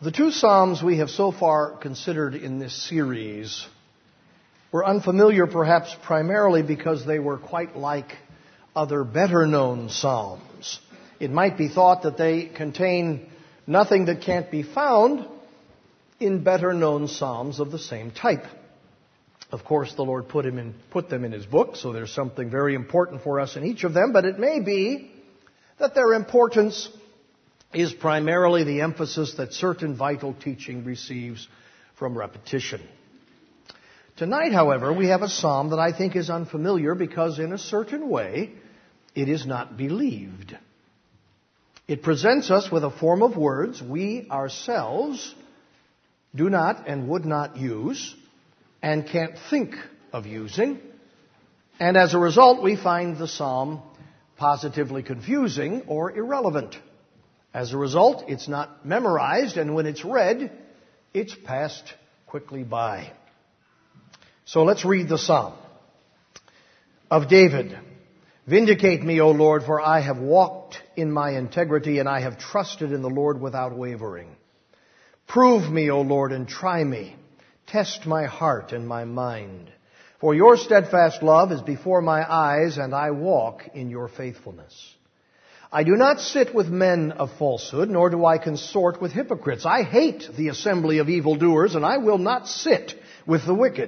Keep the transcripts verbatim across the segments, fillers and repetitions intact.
The two Psalms we have so far considered in this series were unfamiliar perhaps primarily because they were quite like other better-known Psalms. It might be thought that they contain nothing that can't be found in better-known Psalms of the same type. Of course, the Lord put, him in, put them in His book, so there's something very important for us in each of them, but it may be that their importance is primarily the emphasis that certain vital teaching receives from repetition. Tonight, however, we have a psalm that I think is unfamiliar because in a certain way it is not believed. It presents us with a form of words we ourselves do not and would not use and can't think of using, and as a result we find the psalm positively confusing or irrelevant. As a result, it's not memorized, and when it's read, it's passed quickly by. So let's read the psalm. Of David, "Vindicate me, O Lord, for I have walked in my integrity, and I have trusted in the Lord without wavering. Prove me, O Lord, and try me. Test my heart and my mind. For your steadfast love is before my eyes, and I walk in your faithfulness. I do not sit with men of falsehood, nor do I consort with hypocrites. I hate the assembly of evildoers, and I will not sit with the wicked.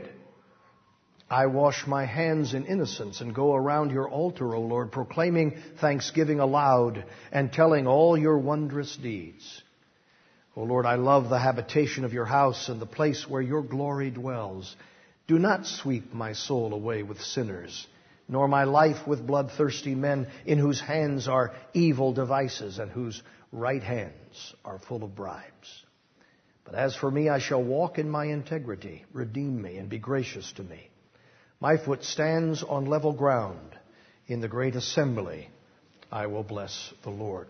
I wash my hands in innocence and go around your altar, O Lord, proclaiming thanksgiving aloud and telling all your wondrous deeds. O Lord, I love the habitation of your house and the place where your glory dwells. Do not sweep my soul away with sinners, nor my life with bloodthirsty men in whose hands are evil devices and whose right hands are full of bribes. But as for me, I shall walk in my integrity. Redeem me and be gracious to me. My foot stands on level ground. In the great assembly, I will bless the Lord."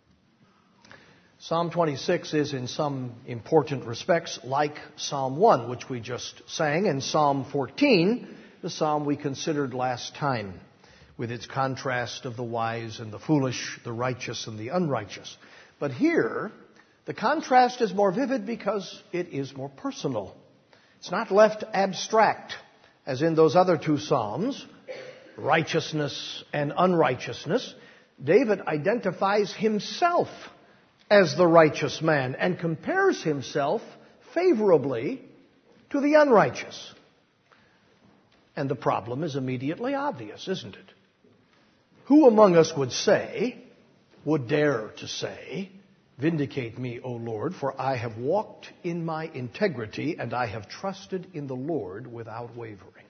Psalm twenty-six is in some important respects like Psalm one, which we just sang, and Psalm fourteen, the psalm we considered last time, with its contrast of the wise and the foolish, the righteous and the unrighteous. But here, the contrast is more vivid because it is more personal. It's not left abstract, as in those other two psalms, righteousness and unrighteousness. David identifies himself as the righteous man and compares himself favorably to the unrighteous. And the problem is immediately obvious, isn't it? Who among us would say, would dare to say, "Vindicate me, O Lord, for I have walked in my integrity and I have trusted in the Lord without wavering"?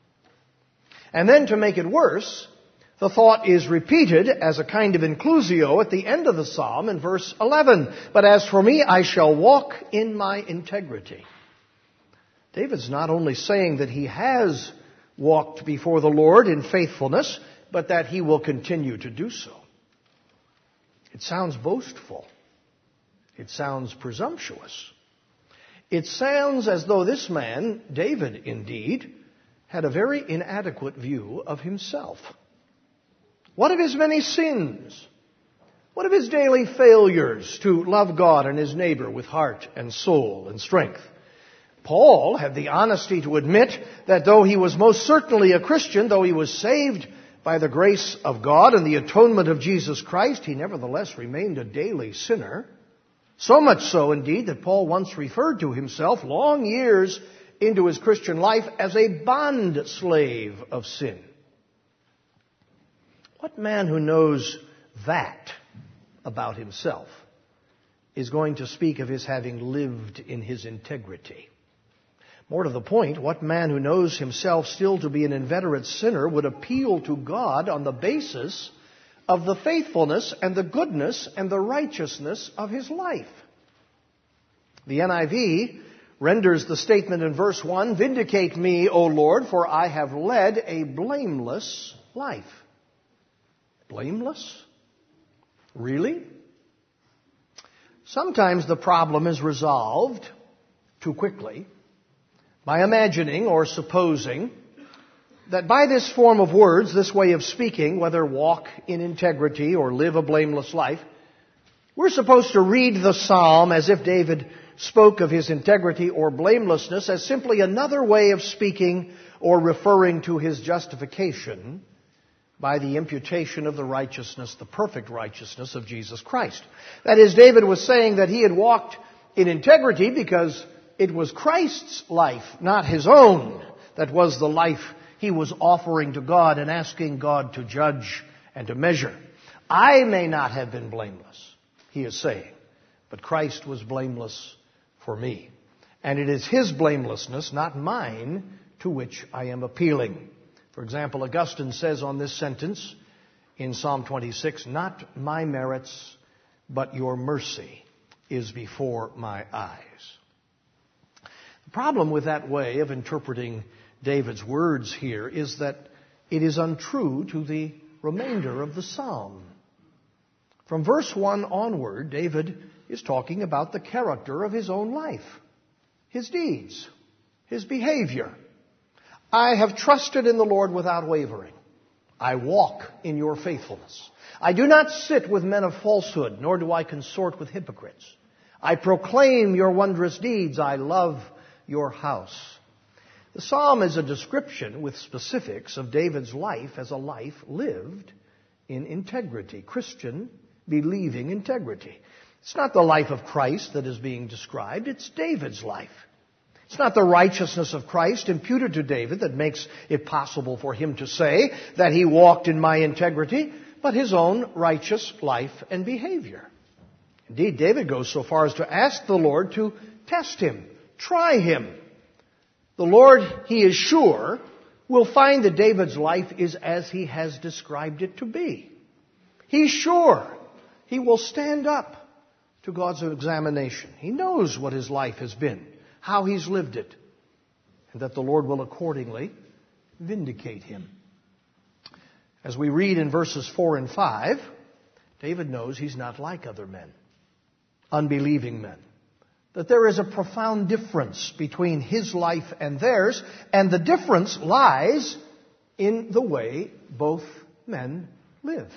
And then to make it worse, the thought is repeated as a kind of inclusio at the end of the psalm in verse eleven. "But as for me, I shall walk in my integrity." David's not only saying that he has walked before the Lord in faithfulness, but that he will continue to do so. It sounds boastful. It sounds presumptuous. It sounds as though this man, David indeed, had a very inadequate view of himself. What of his many sins? What of his daily failures to love God and his neighbor with heart and soul and strength? Paul had the honesty to admit that though he was most certainly a Christian, though he was saved by the grace of God and the atonement of Jesus Christ, he nevertheless remained a daily sinner. So much so, indeed, that Paul once referred to himself, long years into his Christian life, as a bond slave of sin. What man who knows that about himself is going to speak of his having lived in his integrity? More to the point, what man who knows himself still to be an inveterate sinner would appeal to God on the basis of the faithfulness and the goodness and the righteousness of his life? The N I V renders the statement in verse one, "Vindicate me, O Lord, for I have led a blameless life." Blameless? Really? Sometimes the problem is resolved too quickly by imagining or supposing that by this form of words, this way of speaking, whether walk in integrity or live a blameless life, we're supposed to read the psalm as if David spoke of his integrity or blamelessness as simply another way of speaking or referring to his justification by the imputation of the righteousness, the perfect righteousness of Jesus Christ. That is, David was saying that he had walked in integrity because it was Christ's life, not his own, that was the life he was offering to God and asking God to judge and to measure. I may not have been blameless, he is saying, but Christ was blameless for me. And it is his blamelessness, not mine, to which I am appealing. For example, Augustine says on this sentence in Psalm twenty-six, "Not my merits, but your mercy is before my eyes." The problem with that way of interpreting David's words here is that it is untrue to the remainder of the psalm. From verse one onward, David is talking about the character of his own life, his deeds, his behavior. I have trusted in the Lord without wavering. I walk in your faithfulness. I do not sit with men of falsehood, nor do I consort with hypocrites. I proclaim your wondrous deeds. I love your house. The psalm is a description with specifics of David's life as a life lived in integrity, Christian, believing integrity. It's not the life of Christ that is being described, it's David's life. It's not the righteousness of Christ imputed to David that makes it possible for him to say that he walked in my integrity, but his own righteous life and behavior. Indeed, David goes so far as to ask the Lord to test him, try him. The Lord, he is sure, will find that David's life is as he has described it to be. He's sure he will stand up to God's examination. He knows what his life has been, how he's lived it, and that the Lord will accordingly vindicate him. As we read in verses four and five, David knows he's not like other men, unbelieving men, that there is a profound difference between his life and theirs, and the difference lies in the way both men live.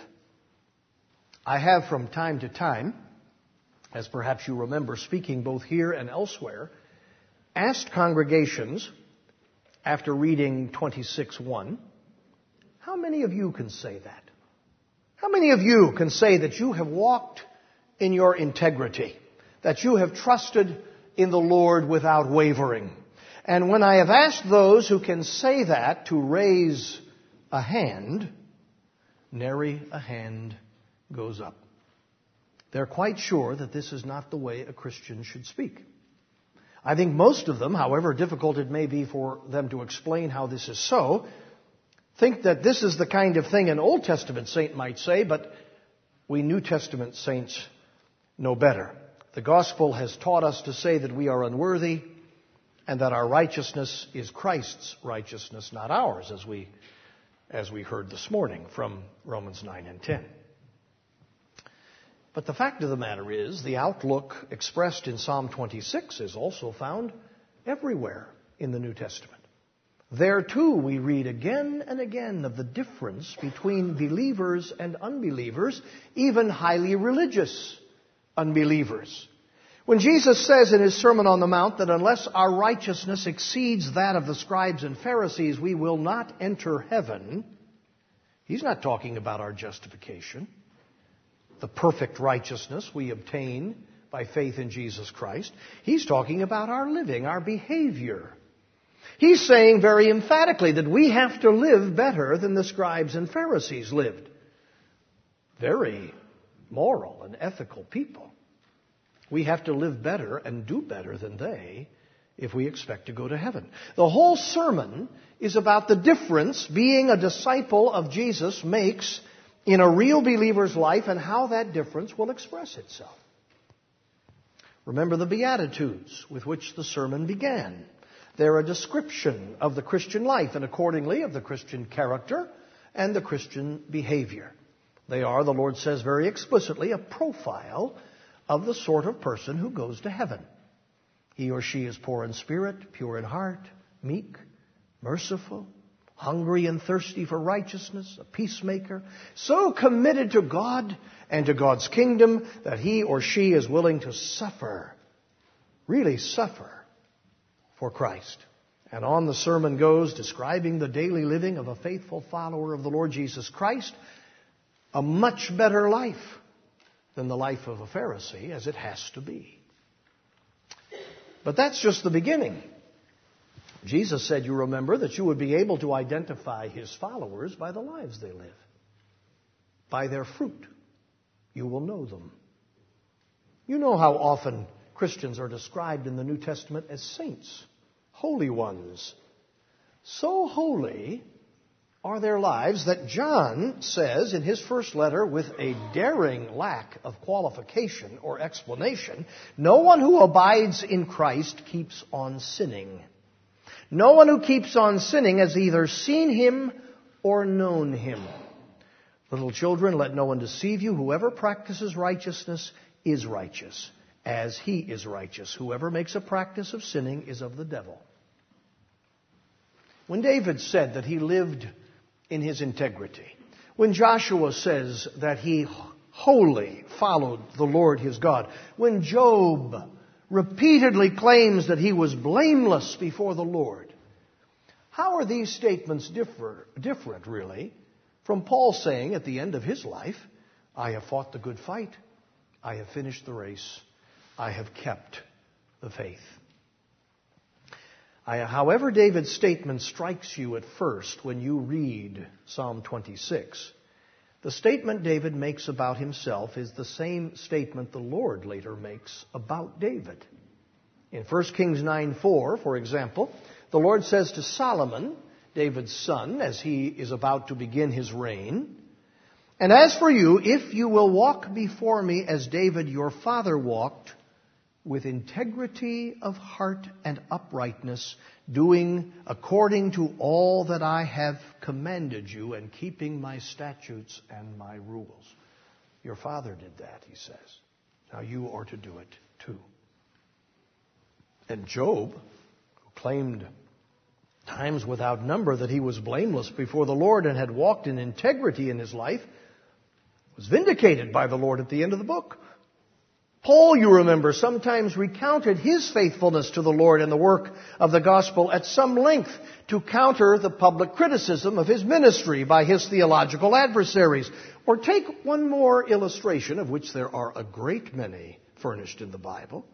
I have from time to time, as perhaps you remember, speaking both here and elsewhere, asked congregations after reading twenty-six one, how many of you can say that? How many of you can say that you have walked in your integrity, that you have trusted in the Lord without wavering? And when I have asked those who can say that to raise a hand, nary a hand goes up. They're quite sure that this is not the way a Christian should speak. I think most of them, however difficult it may be for them to explain how this is so, think that this is the kind of thing an Old Testament saint might say, but we New Testament saints know better. The gospel has taught us to say that we are unworthy and that our righteousness is Christ's righteousness, not ours, as we, as we heard this morning from Romans nine and ten. But the fact of the matter is, the outlook expressed in Psalm twenty-six is also found everywhere in the New Testament. There, too, we read again and again of the difference between believers and unbelievers, even highly religious unbelievers. When Jesus says in his Sermon on the Mount that unless our righteousness exceeds that of the scribes and Pharisees, we will not enter heaven, he's not talking about our justification, the perfect righteousness we obtain by faith in Jesus Christ. He's talking about our living, our behavior. He's saying very emphatically that we have to live better than the scribes and Pharisees lived. Very moral and ethical people. We have to live better and do better than they if we expect to go to heaven. The whole sermon is about the difference being a disciple of Jesus makes in a real believer's life and how that difference will express itself. Remember the Beatitudes with which the sermon began. They're a description of the Christian life and accordingly of the Christian character and the Christian behavior. They are, the Lord says very explicitly, a profile of the sort of person who goes to heaven. He or she is poor in spirit, pure in heart, meek, merciful, hungry and thirsty for righteousness, a peacemaker, so committed to God and to God's kingdom that he or she is willing to suffer really suffer for Christ. And on the sermon goes, describing the daily living of a faithful follower of the Lord Jesus Christ, a much better life than the life of a Pharisee, as it has to be. But that's just the beginning. Jesus said, you remember, that you would be able to identify His followers by the lives they live. By their fruit, you will know them. You know how often Christians are described in the New Testament as saints, holy ones. So holy are their lives that John says in his first letter, with a daring lack of qualification or explanation, no one who abides in Christ keeps on sinning. No one who keeps on sinning has either seen Him or known Him. Little children, let no one deceive you. Whoever practices righteousness is righteous, as He is righteous. Whoever makes a practice of sinning is of the devil. When David said that he lived in his integrity, when Joshua says that he wholly followed the Lord his God, when Job repeatedly claims that he was blameless before the Lord, how are these statements differ, different, really, from Paul saying at the end of his life, I have fought the good fight, I have finished the race, I have kept the faith. I, however David's statement strikes you at first when you read Psalm twenty-six, the statement David makes about himself is the same statement the Lord later makes about David. In First Kings nine four, for example, the Lord says to Solomon, David's son, as he is about to begin his reign, and as for you, if you will walk before me as David your father walked, with integrity of heart and uprightness, doing according to all that I have commanded you, and keeping my statutes and my rules. Your father did that, he says. Now you are to do it too. And Job, who claimed times without number that he was blameless before the Lord and had walked in integrity in his life, was vindicated by the Lord at the end of the book. Paul, you remember, sometimes recounted his faithfulness to the Lord and the work of the gospel at some length to counter the public criticism of his ministry by his theological adversaries. Or take one more illustration, of which there are a great many furnished in the Bible.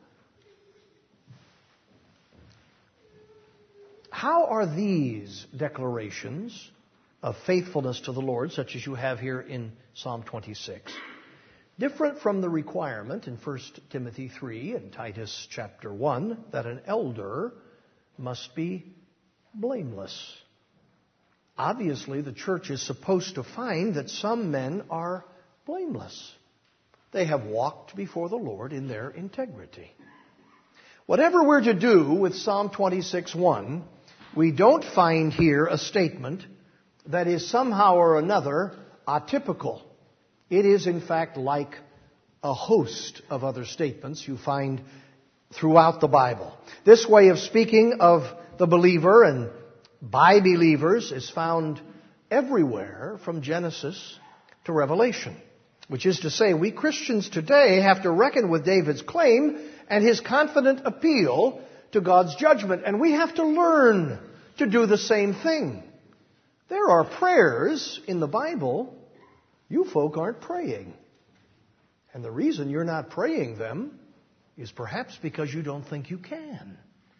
How are these declarations of faithfulness to the Lord, such as you have here in Psalm twenty-six, different from the requirement in First Timothy three and Titus chapter one that an elder must be blameless? Obviously, the church is supposed to find that some men are blameless. They have walked before the Lord in their integrity. Whatever we're to do with Psalm twenty-six one, we don't find here a statement that is somehow or another atypical. It is, in fact, like a host of other statements you find throughout the Bible. This way of speaking of the believer and by believers is found everywhere from Genesis to Revelation, which is to say, we Christians today have to reckon with David's claim and his confident appeal to God's judgment, and we have to learn to do the same thing. There are prayers in the Bible you folk aren't praying. And the reason you're not praying them is perhaps because you don't think you can.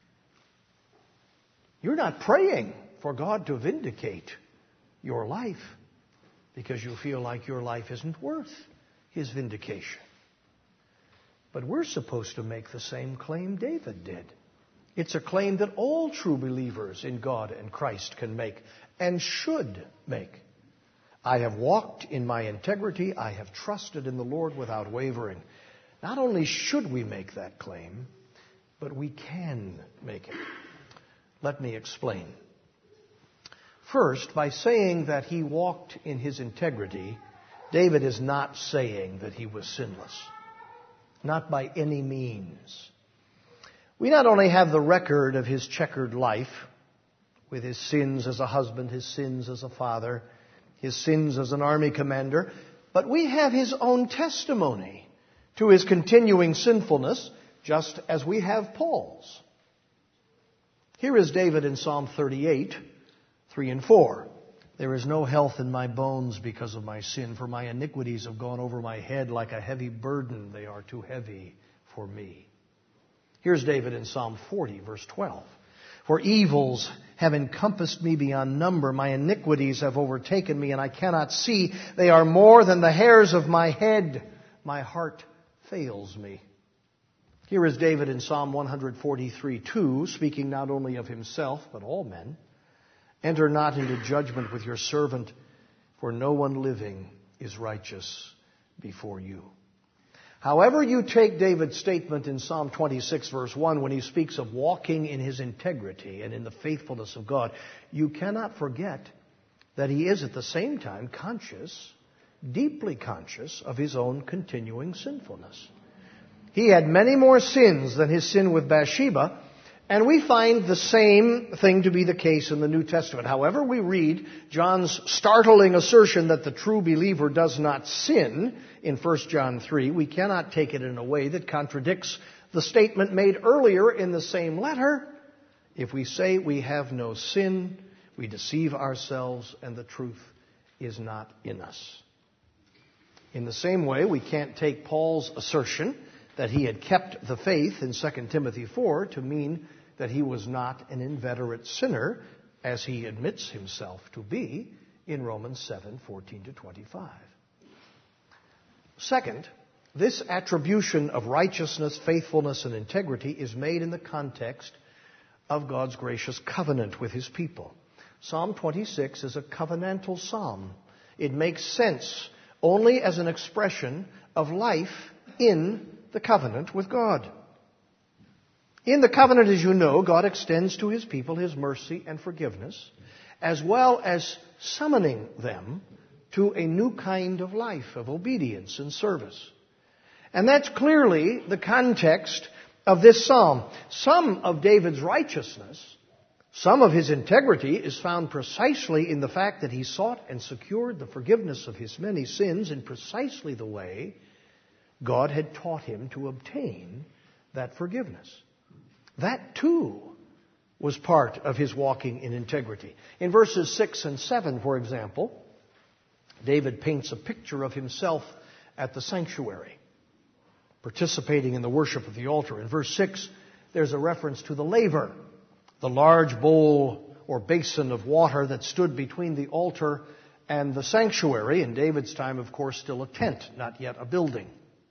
You're not praying for God to vindicate your life because you feel like your life isn't worth His vindication. But we're supposed to make the same claim David did. It's a claim that all true believers in God and Christ can make and should make. I have walked in my integrity. I have trusted in the Lord without wavering. Not only should we make that claim, but we can make it. Let me explain. First, by saying that he walked in his integrity, David is not saying that he was sinless. Not by any means. We not only have the record of his checkered life, with his sins as a husband, his sins as a father, his sins as an army commander, but we have his own testimony to his continuing sinfulness just as we have Paul's. Here is David in Psalm thirty-eight, three and four. There is no health in my bones because of my sin, for my iniquities have gone over my head like a heavy burden. They are too heavy for me. Here's David in Psalm forty, verse twelve. For evils have encompassed me beyond number. My iniquities have overtaken me, and I cannot see. They are more than the hairs of my head. My heart fails me. Here is David in Psalm one forty-three, two, speaking not only of himself, but all men. Enter not into judgment with your servant, for no one living is righteous before you. However you take David's statement in Psalm twenty-six, verse one, when he speaks of walking in his integrity and in the faithfulness of God, you cannot forget that he is at the same time conscious, deeply conscious of his own continuing sinfulness. He had many more sins than his sin with Bathsheba, and we find the same thing to be the case in the New Testament. However, we read John's startling assertion that the true believer does not sin in First John three. We cannot take it in a way that contradicts the statement made earlier in the same letter. If we say we have no sin, we deceive ourselves and the truth is not in us. In the same way, we can't take Paul's assertion that he had kept the faith in Second Timothy four to mean that he was not an inveterate sinner, as he admits himself to be in Romans seven, fourteen to twenty-five. Second, this attribution of righteousness, faithfulness, and integrity is made in the context of God's gracious covenant with his people. Psalm twenty-six is a covenantal psalm. It makes sense only as an expression of life in the covenant with God. In the covenant, as you know, God extends to his people his mercy and forgiveness, as well as summoning them to a new kind of life, of obedience and service. And that's clearly the context of this psalm. Some of David's righteousness, some of his integrity is found precisely in the fact that he sought and secured the forgiveness of his many sins in precisely the way God had taught him to obtain that forgiveness. That, too, was part of his walking in integrity. In verses six and seven, for example, David paints a picture of himself at the sanctuary, participating in the worship of the altar. In verse six, there's a reference to the laver, the large bowl or basin of water that stood between the altar and the sanctuary. In David's time, of course, still a tent, not yet a building.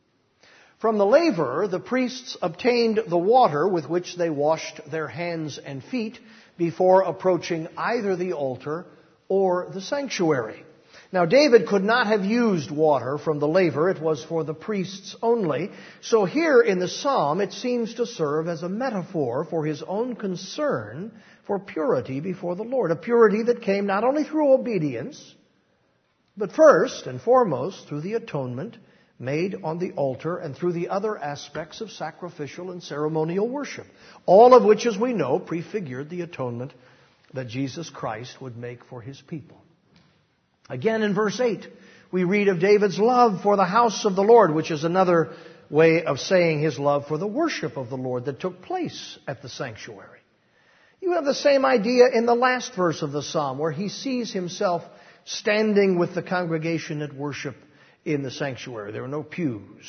From the laver, the priests obtained the water with which they washed their hands and feet before approaching either the altar or the sanctuary. Now, David could not have used water from the laver. It was for the priests only. So here in the psalm, it seems to serve as a metaphor for his own concern for purity before the Lord, a purity that came not only through obedience, but first and foremost through the atonement made on the altar and through the other aspects of sacrificial and ceremonial worship, all of which, as we know, prefigured the atonement that Jesus Christ would make for his people. Again, in verse eight, we read of David's love for the house of the Lord, which is another way of saying his love for the worship of the Lord that took place at the sanctuary. You have the same idea in the last verse of the psalm, where he sees himself standing with the congregation at worship in the sanctuary. There are no pews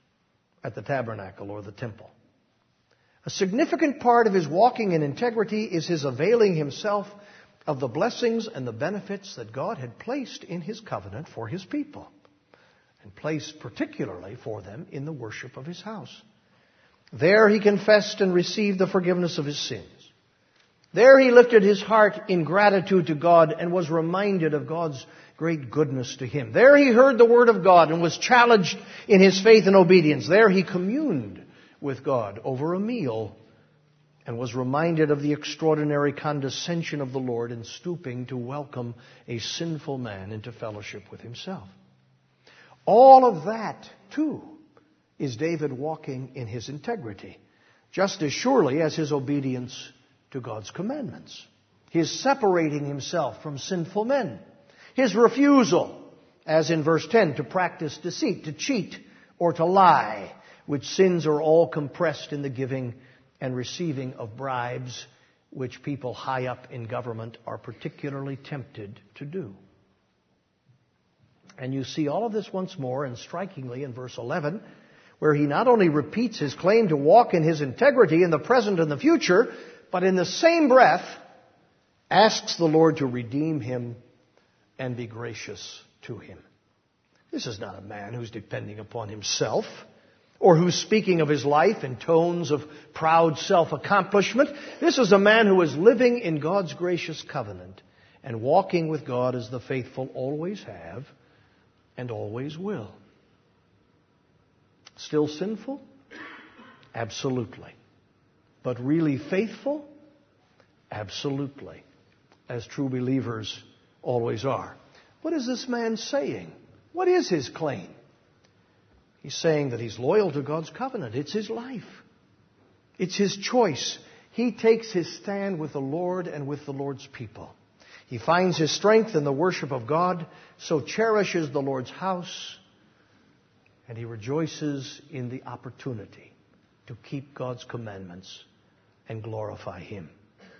at the tabernacle or the temple. A significant part of his walking in integrity is his availing himself of the blessings and the benefits that God had placed in his covenant for his people, and placed particularly for them in the worship of his house. There he confessed and received the forgiveness of his sins. There he lifted his heart in gratitude to God and was reminded of God's great goodness to him. There he heard the word of God and was challenged in his faith and obedience. There he communed with God over a meal and was reminded of the extraordinary condescension of the Lord in stooping to welcome a sinful man into fellowship with himself. All of that, too, is David walking in his integrity, just as surely as his obedience to God's commandments, his separating himself from sinful men, his refusal, as in verse ten, to practice deceit, to cheat, or to lie, which sins are all compressed in the giving and receiving of bribes, which people high up in government are particularly tempted to do. And you see all of this once more, and strikingly in verse eleven, where he not only repeats his claim to walk in his integrity in the present and the future, but in the same breath asks the Lord to redeem him and be gracious to him. This is not a man who's depending upon himself, or who's speaking of his life in tones of proud self-accomplishment. This is a man who is living in God's gracious covenant and walking with God as the faithful always have and always will. Still sinful? Absolutely. But really faithful? Absolutely. As true believers always are. What is this man saying? What is his claim? He's saying that he's loyal to God's covenant. It's his life. It's his choice. He takes his stand with the Lord and with the Lord's people. He finds his strength in the worship of God, so cherishes the Lord's house, and he rejoices in the opportunity to keep God's commandments and glorify him.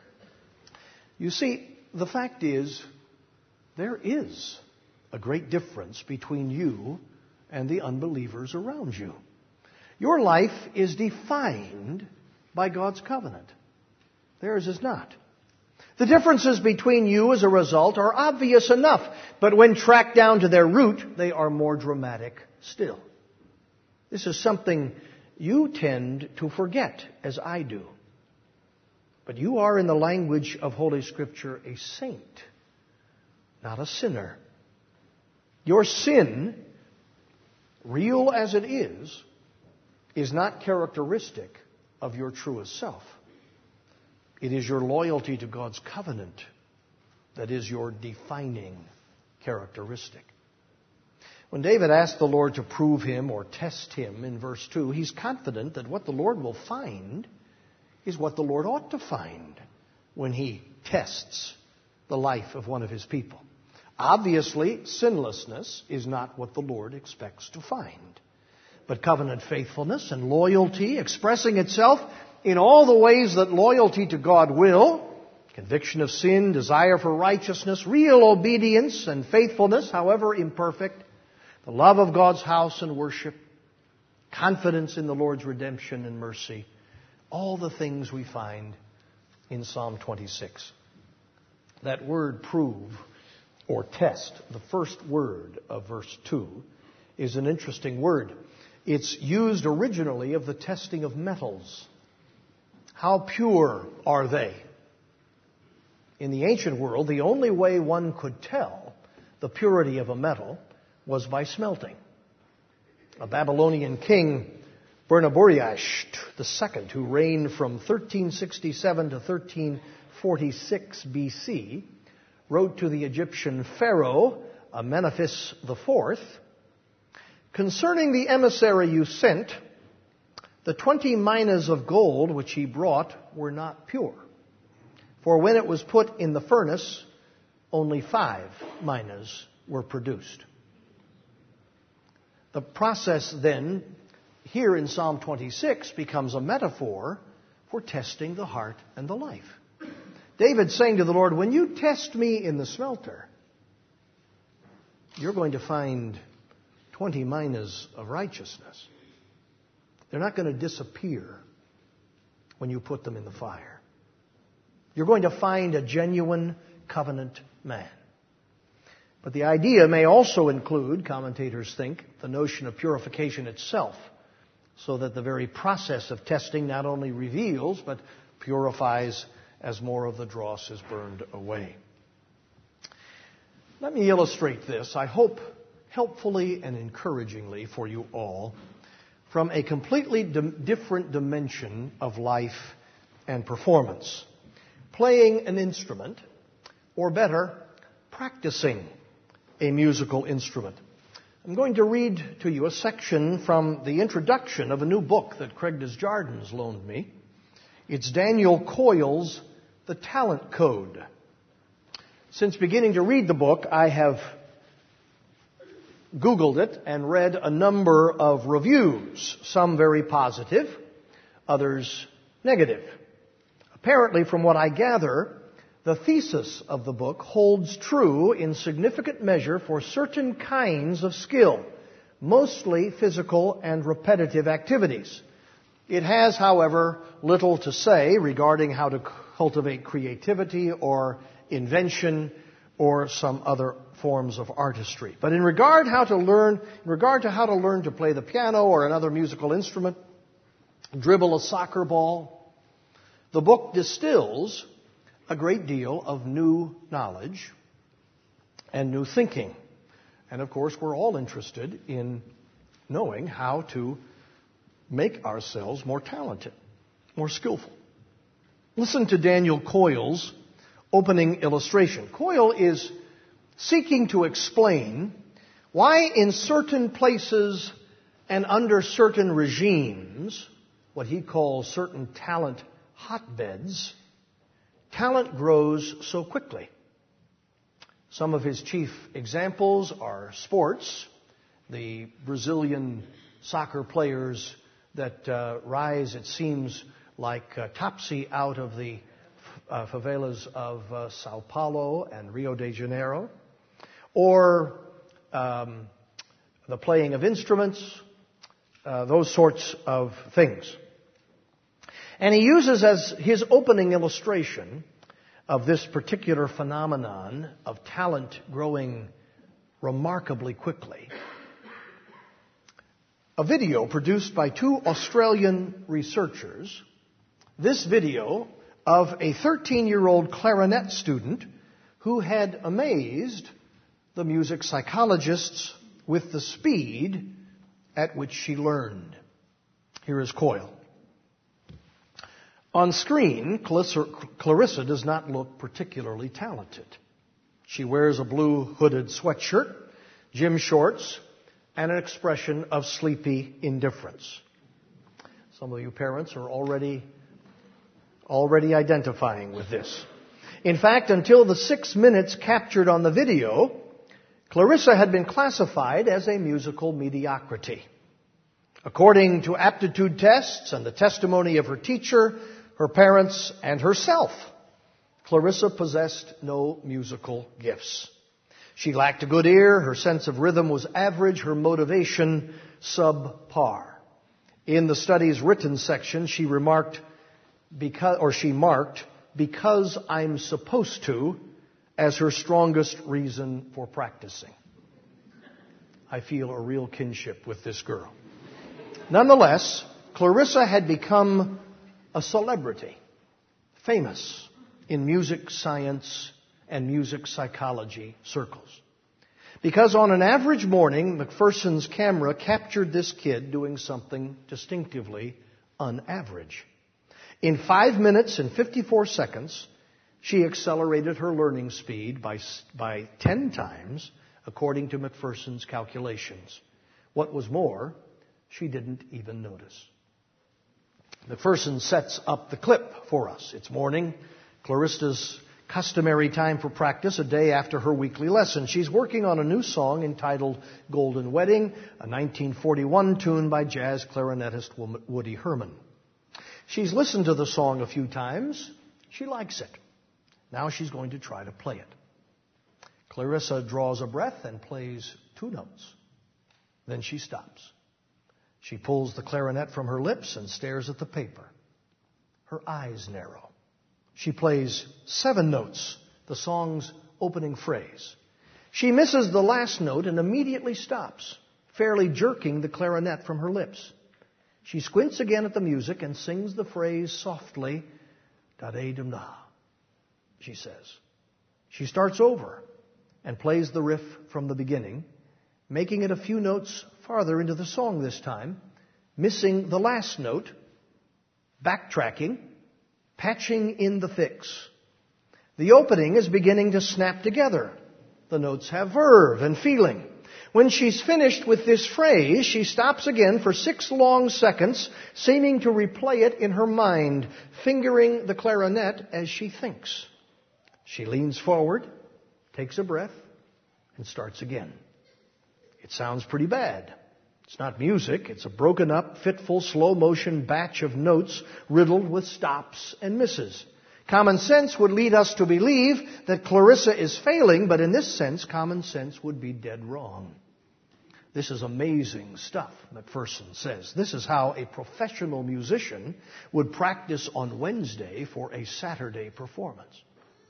You see, the fact is, there is a great difference between you and the unbelievers around you. Your life is defined by God's covenant. Theirs is not. The differences between you as a result are obvious enough, but when tracked down to their root, they are more dramatic still. This is something you tend to forget, as I do. But you are, in the language of Holy Scripture, a saint, not a sinner. Your sin, real as it is, is not characteristic of your truest self. It is your loyalty to God's covenant that is your defining characteristic. When David asked the Lord to prove him or test him in verse two, he's confident that what the Lord will find is what the Lord ought to find when he tests the life of one of his people. Obviously, sinlessness is not what the Lord expects to find. But covenant faithfulness and loyalty expressing itself in all the ways that loyalty to God will, conviction of sin, desire for righteousness, real obedience and faithfulness, however imperfect, the love of God's house and worship, confidence in the Lord's redemption and mercy, all the things we find in Psalm twenty-six. That word prove or test, the first word of verse two, is an interesting word. It's used originally of the testing of metals. How pure are they? In the ancient world, the only way one could tell the purity of a metal was by smelting. A Babylonian king, Bernaburiash the Second, who reigned from thirteen sixty-seven to thirteen forty-six B C, wrote to the Egyptian pharaoh, Amenephis the Fourth, concerning the emissary you sent, the twenty minas of gold which he brought were not pure. For when it was put in the furnace, only five minas were produced. The process then, here in Psalm twenty-six, becomes a metaphor for testing the heart and the life. David's saying to the Lord, when you test me in the smelter, you're going to find twenty minas of righteousness. They're not going to disappear when you put them in the fire. You're going to find a genuine covenant man. But the idea may also include, commentators think, the notion of purification itself, so that the very process of testing not only reveals, but purifies as more of the dross is burned away. Let me illustrate this, I hope, helpfully and encouragingly for you all, from a completely di- different dimension of life and performance. Playing an instrument, or better, practicing a musical instrument. I'm going to read to you a section from the introduction of a new book that Craig Desjardins loaned me. It's Daniel Coyle's The Talent Code. Since beginning to read the book, I have Googled it and read a number of reviews, some very positive, others negative. Apparently, from what I gather, the thesis of the book holds true in significant measure for certain kinds of skill, mostly physical and repetitive activities. It has, however, little to say regarding how to cultivate creativity or invention or some other forms of artistry. But in regard how to learn, in regard to how to learn to play the piano or another musical instrument, dribble a soccer ball, the book distills a great deal of new knowledge and new thinking. And of course, we're all interested in knowing how to make ourselves more talented, more skillful. Listen to Daniel Coyle's opening illustration. Coyle is seeking to explain why in certain places and under certain regimes, what he calls certain talent hotbeds, talent grows so quickly. Some of his chief examples are sports, the Brazilian soccer players that uh, rise, it seems, like uh, Topsy out of the uh, favelas of uh, Sao Paulo and Rio de Janeiro, or um, the playing of instruments, uh, those sorts of things. And he uses as his opening illustration of this particular phenomenon of talent growing remarkably quickly a video produced by two Australian researchers. This video of a thirteen-year-old clarinet student who had amazed the music psychologists with the speed at which she learned. Here is Coyle. On screen, Clarissa, Clarissa does not look particularly talented. She wears a blue hooded sweatshirt, gym shorts, and an expression of sleepy indifference. Some of you parents are already, already identifying with this. In fact, until the six minutes captured on the video, Clarissa had been classified as a musical mediocrity. According to aptitude tests and the testimony of her teacher, her parents, and herself, Clarissa possessed no musical gifts. She lacked a good ear, her sense of rhythm was average, her motivation subpar. In the study's written section, she remarked, because, or she marked, because I'm supposed to, as her strongest reason for practicing. I feel a real kinship with this girl. Nonetheless, Clarissa had become a celebrity, famous in music science and music psychology circles. Because on an average morning, McPherson's camera captured this kid doing something distinctively unaverage. In five minutes and fifty-four seconds, she accelerated her learning speed by, by ten times, according to McPherson's calculations. What was more, she didn't even notice. McPherson sets up the clip for us. It's morning, Clarissa's customary time for practice, a day after her weekly lesson. She's working on a new song entitled Golden Wedding, a nineteen forty-one tune by jazz clarinetist Woody Herman. She's listened to the song a few times. She likes it. Now she's going to try to play it. Clarissa draws a breath and plays two notes. Then she stops. She pulls the clarinet from her lips and stares at the paper. Her eyes narrow. She plays seven notes, the song's opening phrase. She misses the last note and immediately stops, fairly jerking the clarinet from her lips. She squints again at the music and sings the phrase softly, da-da-dum-da, she says. She starts over and plays the riff from the beginning, making it a few notes farther into the song this time, missing the last note, backtracking, patching in the fix. The opening is beginning to snap together. The notes have verve and feeling. When she's finished with this phrase, she stops again for six long seconds, seeming to replay it in her mind, fingering the clarinet as she thinks. She leans forward, takes a breath, and starts again. It sounds pretty bad. It's not music. It's a broken up, fitful, slow motion batch of notes riddled with stops and misses. Common sense would lead us to believe that Clarissa is failing, but in this sense, common sense would be dead wrong. This is amazing stuff, McPherson says. This is how a professional musician would practice on Wednesday for a Saturday performance.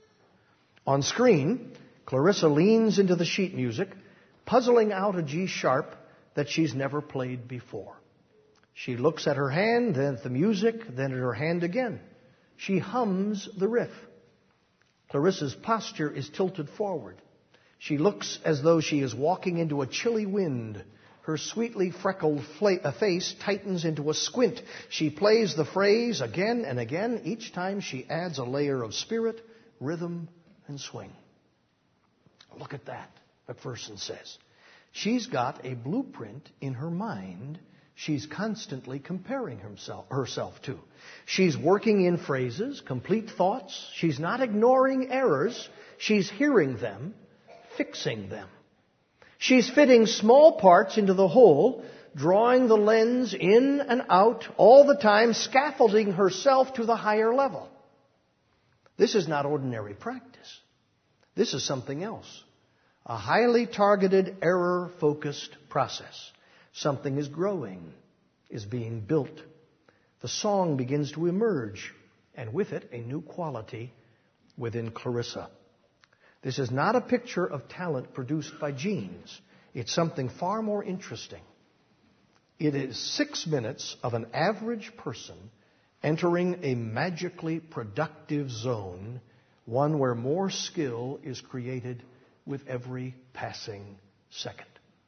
On screen, Clarissa leans into the sheet music, puzzling out a G sharp that she's never played before. She looks at her hand, then at the music, then at her hand again. She hums the riff. Clarissa's posture is tilted forward. She looks as though she is walking into a chilly wind. Her sweetly freckled face tightens into a squint. She plays the phrase again and again. Each time she adds a layer of spirit, rhythm, and swing. Look at that, McPherson says. She's got a blueprint in her mind she's constantly comparing himself, herself to. She's working in phrases, complete thoughts. She's not ignoring errors. She's hearing them, fixing them. She's fitting small parts into the whole, drawing the lens in and out all the time, scaffolding herself to the higher level. This is not ordinary practice. This is something else. A highly targeted, error-focused process. Something is growing, is being built. The song begins to emerge, and with it, a new quality within Clarissa. This is not a picture of talent produced by genes. It's something far more interesting. It is six minutes of an average person entering a magically productive zone, one where more skill is created with every passing second.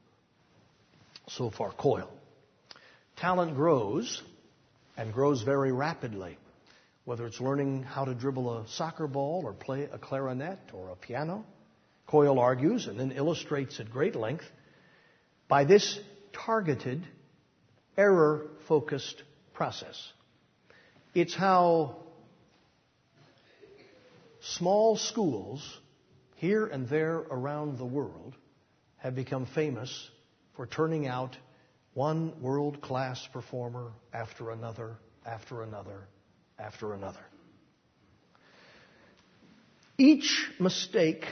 So far, Coyle. Talent grows, and grows very rapidly. Whether it's learning how to dribble a soccer ball or play a clarinet or a piano, Coyle argues and then illustrates at great length by this targeted, error-focused process. It's how small schools here and there around the world have become famous for turning out one world-class performer after another, after another, after another. Each mistake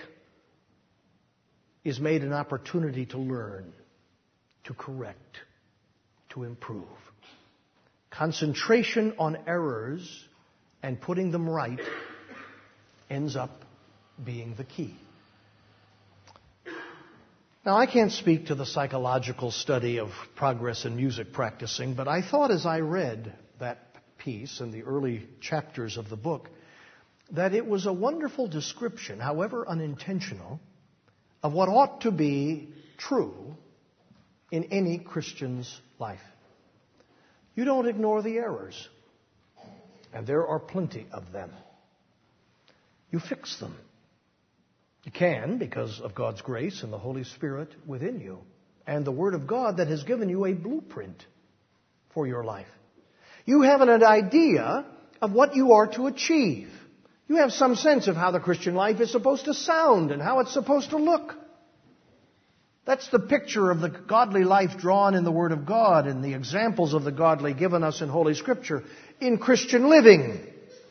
is made an opportunity to learn, to correct, to improve. Concentration on errors and putting them right ends up being the key. Now, I can't speak to the psychological study of progress in music practicing, but I thought as I read that piece in the early chapters of the book that it was a wonderful description, however unintentional, of what ought to be true in any Christian's life. You don't ignore the errors, and there are plenty of them. You fix them. You can because of God's grace and the Holy Spirit within you and the Word of God that has given you a blueprint for your life. You have an idea of what you are to achieve. You have some sense of how the Christian life is supposed to sound and how it's supposed to look. That's the picture of the godly life drawn in the Word of God and the examples of the godly given us in Holy Scripture in Christian living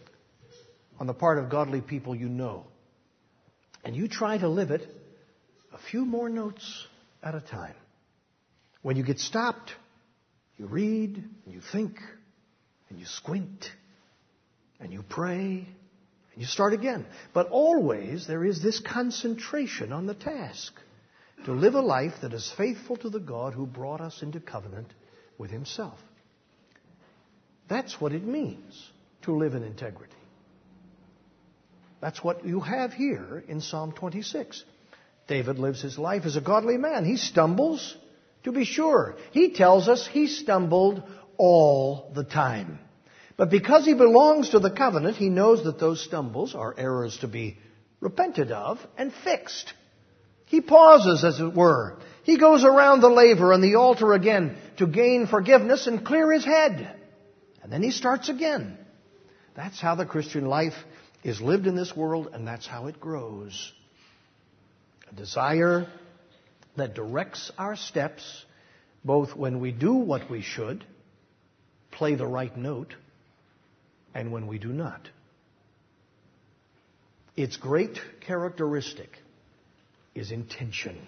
on the part of godly people you know. And you try to live it a few more notes at a time. When you get stopped, you read, and you think, and you squint, and you pray, and you start again. But always there is this concentration on the task to live a life that is faithful to the God who brought us into covenant with Himself. That's what it means to live in integrity. That's what you have here in Psalm twenty-six. David lives his life as a godly man. He stumbles, to be sure. He tells us he stumbled all the time. But because he belongs to the covenant, he knows that those stumbles are errors to be repented of and fixed. He pauses, as it were. He goes around the laver and the altar again to gain forgiveness and clear his head. And then he starts again. That's how the Christian life is lived in this world, and that's how it grows. A desire that directs our steps, both when we do what we should, play the right note, and when we do not. Its great characteristic is intention.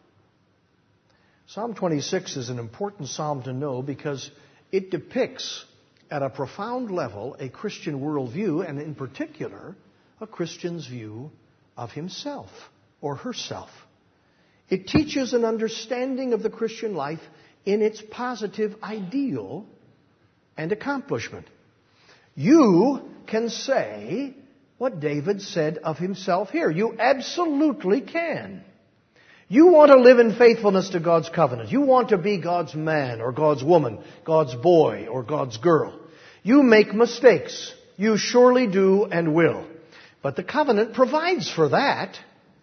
Psalm twenty-six is an important psalm to know because it depicts at a profound level a Christian worldview, and in particular, a Christian's view of himself or herself. It teaches an understanding of the Christian life in its positive ideal and accomplishment. You can say what David said of himself here. You absolutely can. You want to live in faithfulness to God's covenant. You want to be God's man or God's woman, God's boy or God's girl. You make mistakes. You surely do and will. But the covenant provides for that.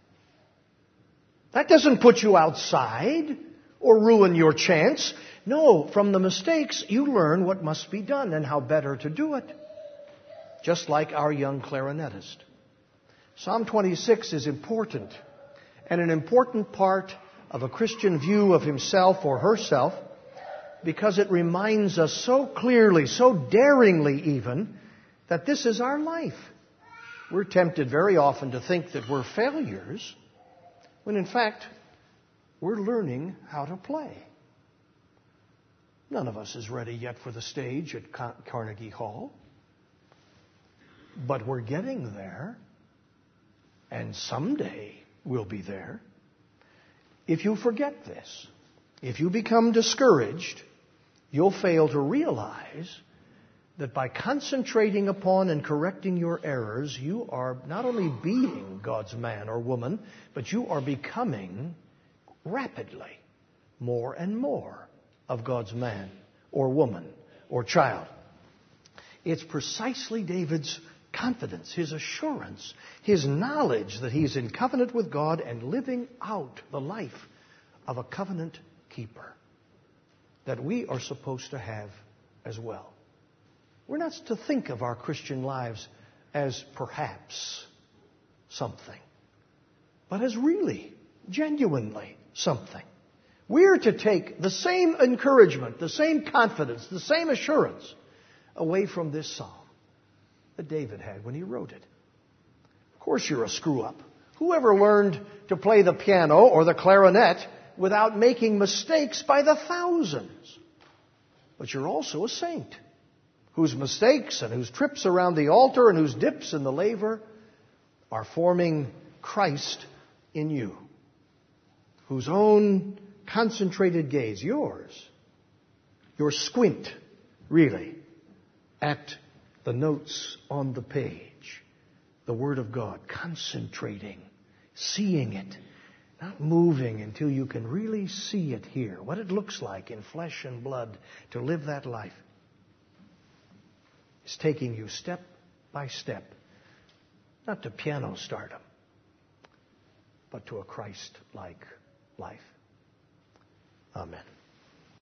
That doesn't put you outside or ruin your chance. No, from the mistakes, you learn what must be done and how better to do it. Just like our young clarinetist. Psalm twenty-six is important, and an important part of a Christian view of himself or herself, because it reminds us so clearly, so daringly even, that this is our life. We're tempted very often to think that we're failures, when in fact, we're learning how to play. None of us is ready yet for the stage at Carnegie Hall. But we're getting there, and someday we'll be there. If you forget this, if you become discouraged, you'll fail to realize that by concentrating upon and correcting your errors, you are not only being God's man or woman, but you are becoming rapidly more and more of God's man or woman or child. It's precisely David's confidence, his assurance, his knowledge that he's in covenant with God and living out the life of a covenant keeper that we are supposed to have as well. We're not to think of our Christian lives as perhaps something, but as really, genuinely something. We're to take the same encouragement, the same confidence, the same assurance away from this psalm that David had when he wrote it. Of course you're a screw-up. Whoever learned to play the piano or the clarinet without making mistakes by the thousands? But you're also a saint whose mistakes and whose trips around the altar and whose dips in the laver are forming Christ in you, whose own concentrated gaze, yours, your squint, really, at the notes on the page, the Word of God, concentrating, seeing it, not moving until you can really see it here, what it looks like in flesh and blood to live that life. It's taking you step by step, not to piano stardom, but to a Christ-like life. Amen.